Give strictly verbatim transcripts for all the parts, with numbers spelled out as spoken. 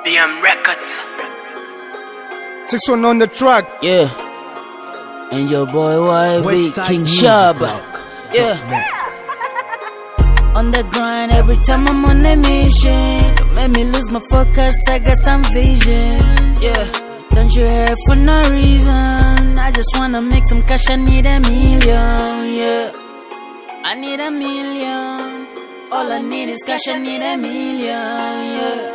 B M Records. Six one on the track. Yeah. And your boy Y B, King Shaba. Yeah. On the grind every time I'm on a mission. Don't make me lose my focus, I got some vision. Yeah. Don't you hear for no reason. I just wanna make some cash, I need a million. Yeah. I need a million. All I need is cash, I need a million. Yeah.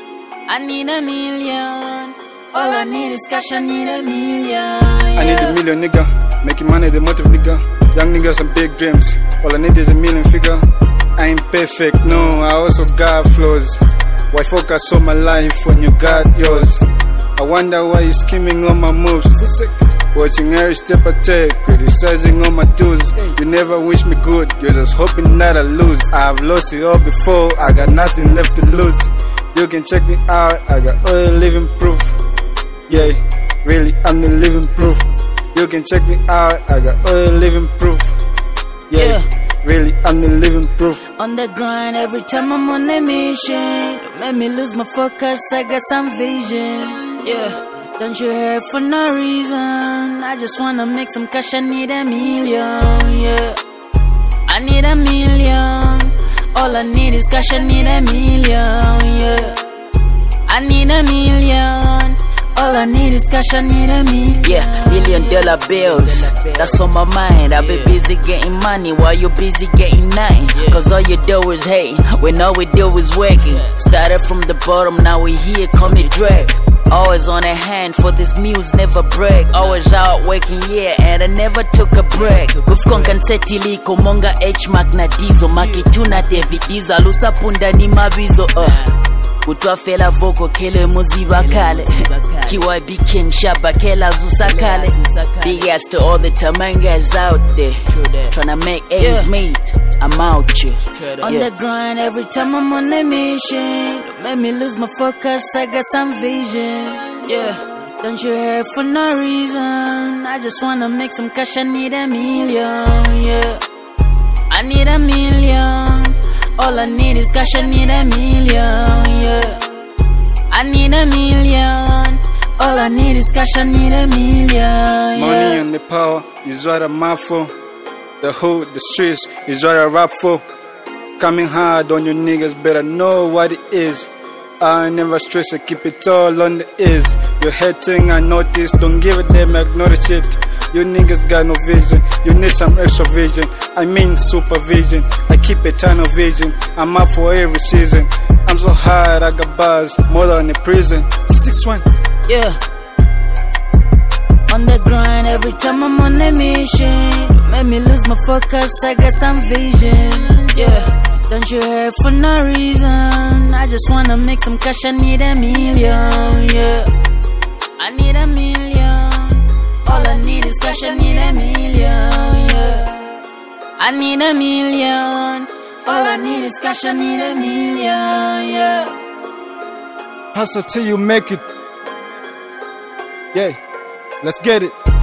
I need a million. All I need is cash, I need a million. Yeah. I need a million, nigga. Making money, the motive, nigga. Young niggas and big dreams. All I need is a million figure. I ain't perfect, no, I also got flaws. Why focus on my life when you got yours? I wonder why you scheming on my moves. Watching every step I take, criticizing on my dues. You never wish me good, you're just hoping that I lose. I've lost it all before, I got nothing left to lose. You can check me out, I got all the living proof. Yeah, really, I'm the living proof. You can check me out, I got all the living proof. Yeah, yeah. Really, I'm the living proof. On the grind every time I'm on a mission. Don't make me lose my focus, I got some vision. Yeah, don't you hear for no reason. I just wanna make some cash, I need a million. Yeah, I need a million. All I need is cash, I need a million. Yeah, I need a million. All I need is cash, I need a million. Yeah, million dollar bills, that's on my mind. I've been busy getting money while you're busy getting nothing. Cause all you do is hate, when all we do is working. Started from the bottom, now we here, call me Drake. Always on a hand for this muse, never break. Always out working, yeah, and I never took a break. Kufkonka nsetili komonga H-Mac na Dizo. Makituna David Diza, lusapunda ni mabizo. uh. Kutwa fela voko kele muziba kale. K Y B King Shaba kela zusa kale. Big ass to all the tamangas out there, tryna make ends meet. I'm out here on the grind every time I'm on a mission. Don't make me lose my focus, I got some vision. Yeah, don't you hear for no reason. I just wanna make some cash, I need a million. Yeah, I need a million. All I need is cash, I need a million. Yeah, I need a million. All I need is cash, I need a million. Yeah. Money and the power is what I'm out for. The hood, the streets is what I rap for. Coming hard on you niggas, better know what it is. I never stress, I keep it all on the ears. You're hating, I notice, don't give a damn, acknowledge it. You niggas got no vision, you need some extra vision. I mean supervision, I keep a ton of vision. I'm up for every season. I'm so hard, I got bars, more than a prison. Six one. Yeah. On the grind every time I'm on a mission. Don't make me lose my focus, I got some vision. Yeah, don't you hear for no reason. I just wanna make some cash, I need a million. Yeah, I need a million. All I need is cash, I need a million. Yeah, I need a million. All I need is cash, I need a million. Yeah, hustle till you make it. Yeah, let's get it.